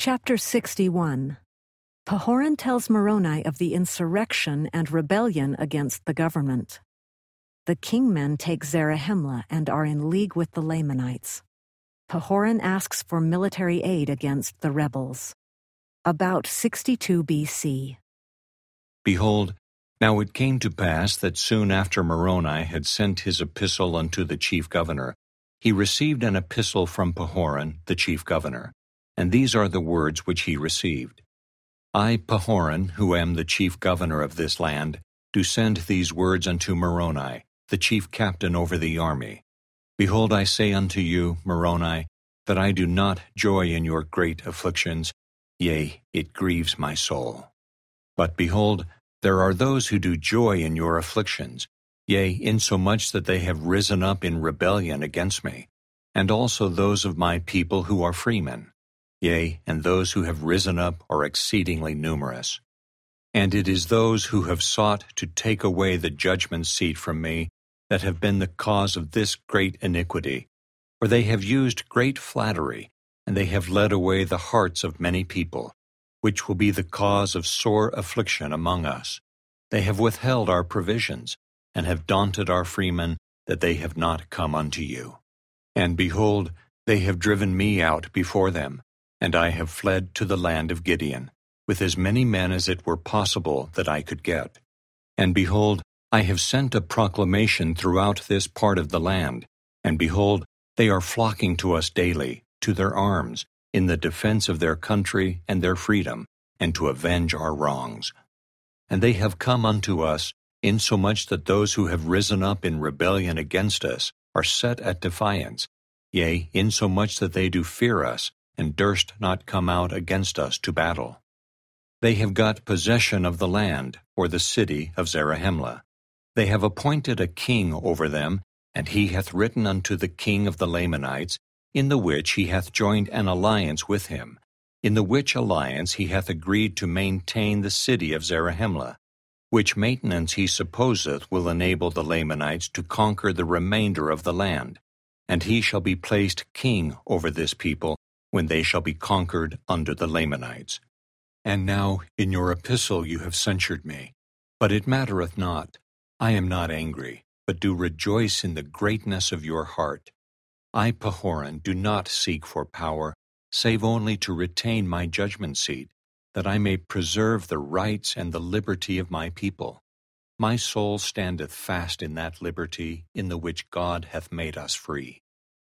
Chapter 61. Pahoran tells Moroni of the insurrection and rebellion against the government. The kingmen take Zarahemla and are in league with the Lamanites. Pahoran asks for military aid against the rebels. About 62 BC. Behold, now it came to pass that soon after Moroni had sent his epistle unto the chief governor, he received an epistle from Pahoran, the chief governor. And these are the words which he received. I, Pahoran, who am the chief governor of this land, do send these words unto Moroni, the chief captain over the army. Behold, I say unto you, Moroni, that I do not joy in your great afflictions, yea, it grieves my soul. But behold, there are those who do joy in your afflictions, yea, insomuch that they have risen up in rebellion against me, and also those of my people who are freemen. Yea, and those who have risen up are exceedingly numerous. And it is those who have sought to take away the judgment seat from me that have been the cause of this great iniquity, for they have used great flattery, and they have led away the hearts of many people, which will be the cause of sore affliction among us. They have withheld our provisions, and have daunted our freemen, that they have not come unto you. And behold, they have driven me out before them, and I have fled to the land of Gideon, with as many men as it were possible that I could get. And behold, I have sent a proclamation throughout this part of the land, and behold, they are flocking to us daily, to their arms, in the defense of their country and their freedom, and to avenge our wrongs. And they have come unto us, insomuch that those who have risen up in rebellion against us are set at defiance, yea, insomuch that they do fear us, and durst not come out against us to battle. They have got possession of the land, or the city of Zarahemla. They have appointed a king over them, and he hath written unto the king of the Lamanites, in the which he hath joined an alliance with him, in the which alliance he hath agreed to maintain the city of Zarahemla, which maintenance he supposeth will enable the Lamanites to conquer the remainder of the land, and he shall be placed king over this people, when they shall be conquered under the Lamanites. And now in your epistle you have censured me, but it mattereth not. I am not angry, but do rejoice in the greatness of your heart. I, Pahoran, do not seek for power, save only to retain my judgment seat, that I may preserve the rights and the liberty of my people. My soul standeth fast in that liberty in the which God hath made us free.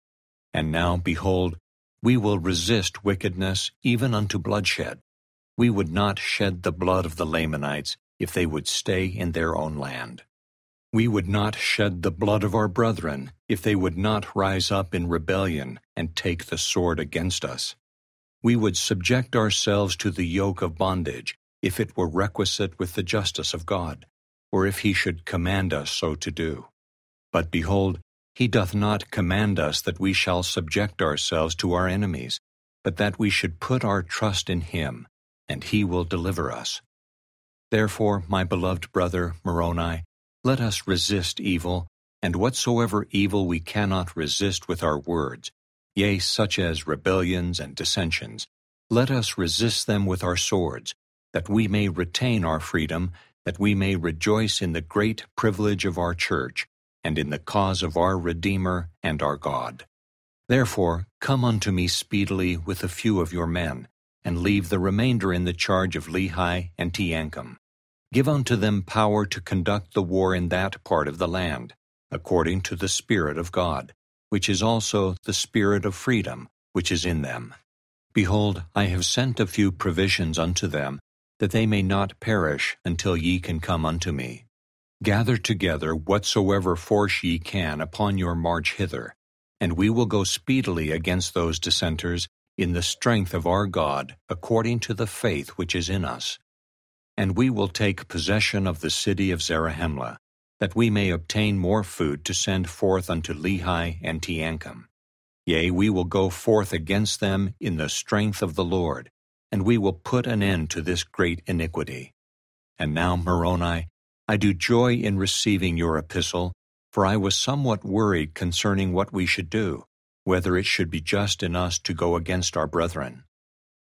And now, behold, we will resist wickedness even unto bloodshed. We would not shed the blood of the Lamanites if they would stay in their own land. We would not shed the blood of our brethren if they would not rise up in rebellion and take the sword against us. We would subject ourselves to the yoke of bondage if it were requisite with the justice of God, or if he should command us so to do. But behold, he doth not command us that we shall subject ourselves to our enemies, but that we should put our trust in him, and he will deliver us. Therefore, my beloved brother Moroni, let us resist evil, and whatsoever evil we cannot resist with our words, yea, such as rebellions and dissensions, let us resist them with our swords, that we may retain our freedom, that we may rejoice in the great privilege of our church, and in the cause of our Redeemer and our God. Therefore, come unto me speedily with a few of your men, and leave the remainder in the charge of Lehi and Teancum. Give unto them power to conduct the war in that part of the land, according to the Spirit of God, which is also the Spirit of freedom, which is in them. Behold, I have sent a few provisions unto them, that they may not perish until ye can come unto me. Gather together whatsoever force ye can upon your march hither, and we will go speedily against those dissenters in the strength of our God, according to the faith which is in us. And we will take possession of the city of Zarahemla, that we may obtain more food to send forth unto Lehi and Teancum. Yea, we will go forth against them in the strength of the Lord, and we will put an end to this great iniquity. And now, Moroni, I do joy in receiving your epistle, for I was somewhat worried concerning what we should do, whether it should be just in us to go against our brethren.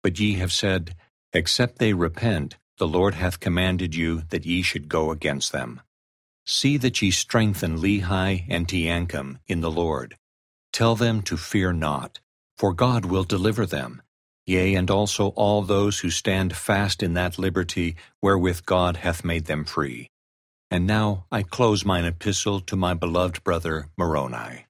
But ye have said, Except they repent, the Lord hath commanded you that ye should go against them. See that ye strengthen Lehi and Teancum in the Lord. Tell them to fear not, for God will deliver them, yea, and also all those who stand fast in that liberty wherewith God hath made them free. And now I close mine epistle to my beloved brother Moroni.